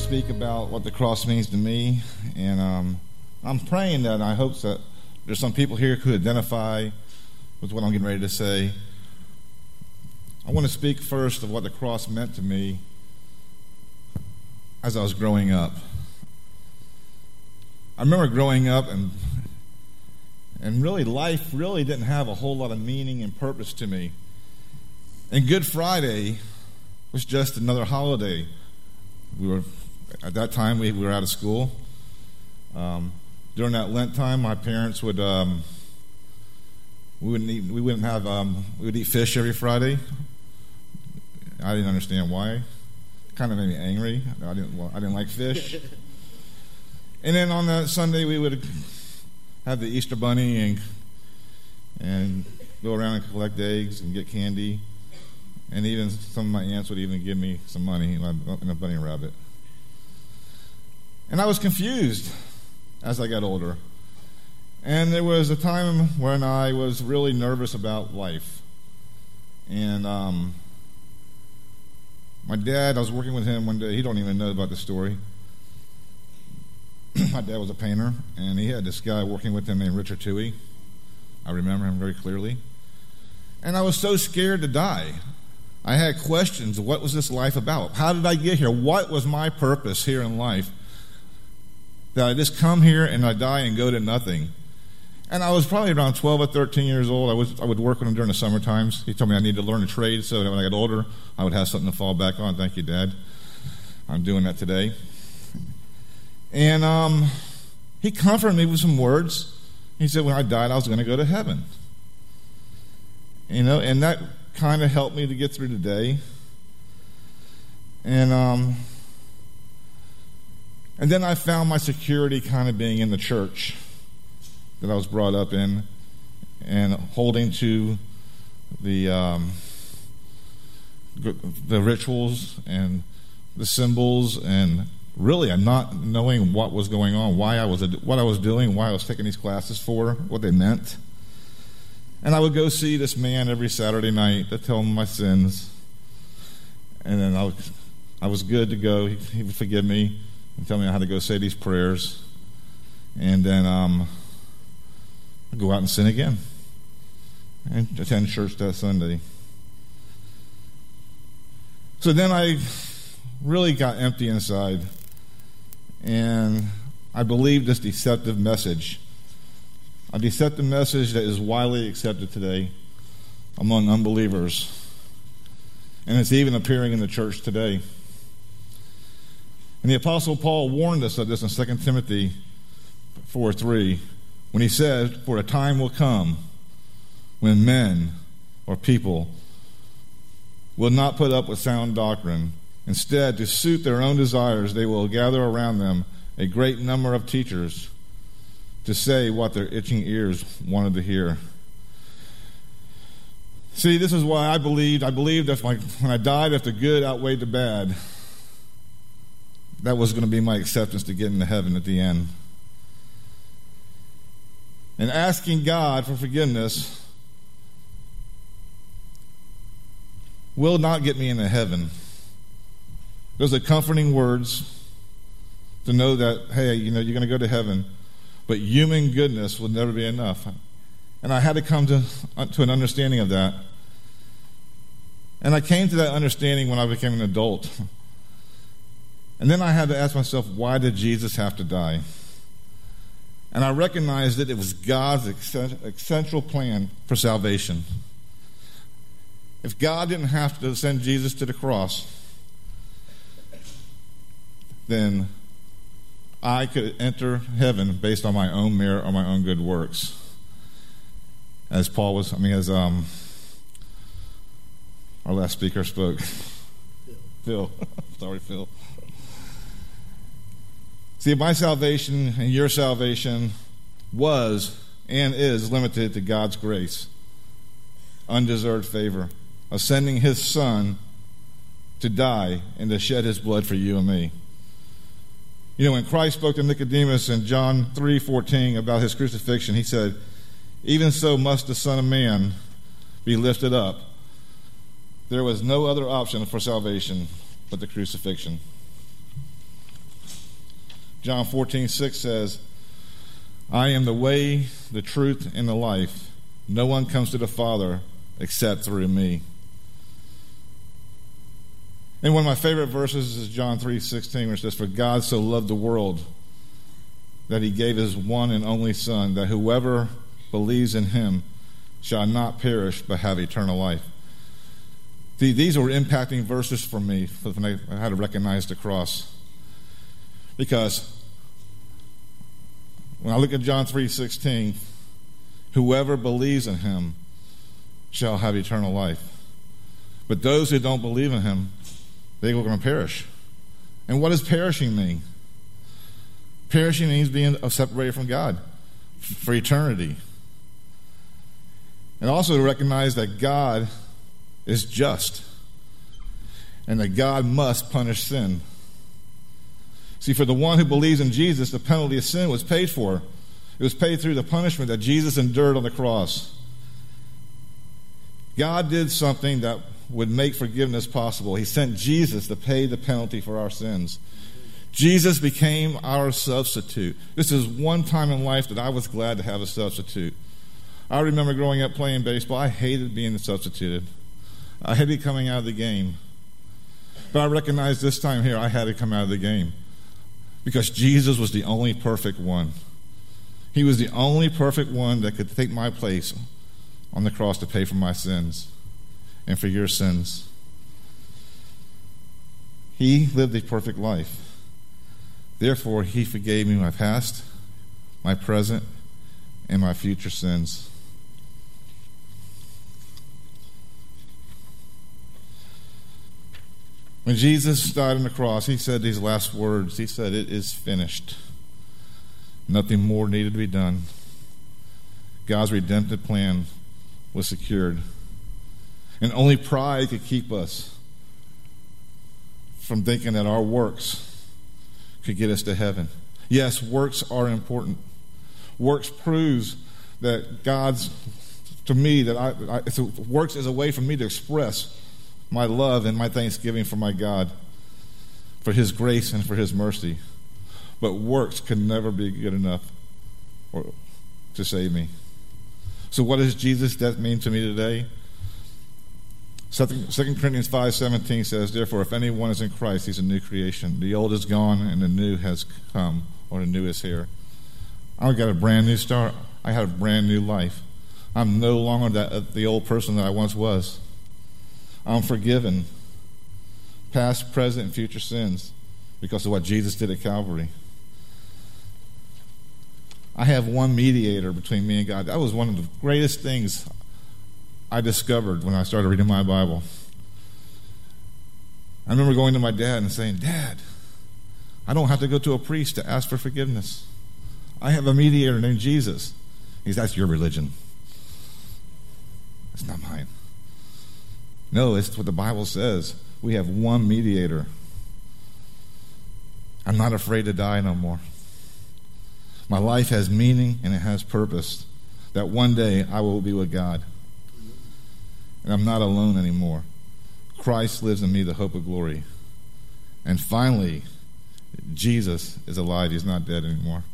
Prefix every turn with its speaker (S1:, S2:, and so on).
S1: speak about what the cross means to me, and I'm praying that, and I hope that there's some people here who identify with what I'm getting ready to say. I want to speak first of what the cross meant to me as I was growing up. I remember growing up, and really life really didn't have a whole lot of meaning and purpose to me. And Good Friday was just another holiday. At that time we were out of school. During that Lent time, my parents would we would eat fish every Friday. I didn't understand why. It kind of made me angry. I didn't like fish. And then on that Sunday, we would have the Easter bunny and go around and collect eggs and get candy. And even some of my aunts would even give me some money in a bunny rabbit. And I was confused as I got older. And there was a time when I was really nervous about life. And my dad, I was working with him one day. He don't even know about the story. My dad was a painter, and he had this guy working with him named Richard Toohey. I remember him very clearly. And I was so scared to die. I had questions. What was this life about? How did I get here? What was my purpose here in life? That I just come here and I die and go to nothing. And I was probably around 12 or 13 years old. I would work with him during the summer times. He told me I needed to learn a trade so that when I got older, I would have something to fall back on. Thank you, Dad. I'm doing that today. And he comforted me with some words. He said when I died, I was going to go to heaven. And that kind of helped me to get through the day. And then I found my security kind of being in the church that I was brought up in, and holding to the rituals and the symbols, and really I'm not knowing what was going on, what I was doing, why I was taking these classes for, what they meant. And I would go see this man every Saturday night to tell him my sins. And then I was good to go. He would forgive me and tell me how to go say these prayers. And then I'd go out and sin again and attend church that Sunday. So then I really got empty inside. And I believed this deceptive message. A deceptive message that is widely accepted today among unbelievers. And it's even appearing in the church today. And the Apostle Paul warned us of this in 2 Timothy 4:3, when he said, "For a time will come when men or people will not put up with sound doctrine. Instead, to suit their own desires, they will gather around them a great number of teachers to say what their itching ears wanted to hear." See, this is why I believed that when I died, if the good outweighed the bad, that was going to be my acceptance to get into heaven at the end. And asking God for forgiveness will not get me into heaven. Those are comforting words to know that, hey, you're going to go to heaven, but human goodness will never be enough. And I had to come to an understanding of that. And I came to that understanding when I became an adult. And then I had to ask myself, why did Jesus have to die? And I recognized that it was God's essential plan for salvation. If God didn't have to send Jesus to the cross, then I could enter heaven based on my own merit or my own good works. As our last speaker spoke. Phil. Sorry, Phil. See, my salvation and your salvation was and is limited to God's grace, undeserved favor of sending His Son to die and to shed His blood for you and me. When Christ spoke to Nicodemus in John 3:14 about His crucifixion, He said, "Even so must the Son of Man be lifted up." There was no other option for salvation but the crucifixion. John 14:6 says, I am the way, the truth, and the life. No one comes to the Father except through me. And one of my favorite verses is John 3:16, which says, for God so loved the world that he gave his one and only Son, that whoever believes in him shall not perish but have eternal life. These were impacting verses for me when I had to recognize the cross. Because when I look at John 3:16, whoever believes in him shall have eternal life. But those who don't believe in him, they are going to perish. And what does perishing mean? Perishing means being separated from God for eternity. And also to recognize that God is just and that God must punish sin. See, for the one who believes in Jesus, the penalty of sin was paid for. It was paid through the punishment that Jesus endured on the cross. God did something that would make forgiveness possible. He sent Jesus to pay the penalty for our sins. Jesus became our substitute. This is one time in life that I was glad to have a substitute. I remember growing up playing baseball. I hated being substituted. I hated coming out of the game. But I recognized this time here I had to come out of the game because Jesus was the only perfect one. He was the only perfect one that could take my place on the cross to pay for my sins and for your sins. He lived a perfect life. Therefore, he forgave me my past, my present, and my future sins. When Jesus died on the cross, he said these last words. He said, it is finished. Nothing more needed to be done. God's redemptive plan was secured. And only pride could keep us from thinking that our works could get us to heaven. Yes, works are important. Works proves that God's, to me, works is a way for me to express my love and my thanksgiving for my God, for his grace and for his mercy. But works can never be good enough to save me. So what does Jesus' death mean to me today? 2 Corinthians 5:17 says, therefore, if anyone is in Christ, he's a new creation. The old is gone and the new has come, or the new is here. I got a brand new start. I have a brand new life. I'm no longer the old person that I once was. I'm forgiven, past, present, and future sins, because of what Jesus did at Calvary. I have one mediator between me and God. That was one of the greatest things I discovered when I started reading my Bible. I remember going to my dad and saying, Dad, I don't have to go to a priest to ask for forgiveness. I have a mediator named Jesus. He said, that's your religion. It's not mine. No, it's what the Bible says. We have one mediator. I'm not afraid to die no more. My life has meaning and it has purpose. That one day I will be with God. And I'm not alone anymore. Christ lives in me, the hope of glory. And finally, Jesus is alive. He's not dead anymore.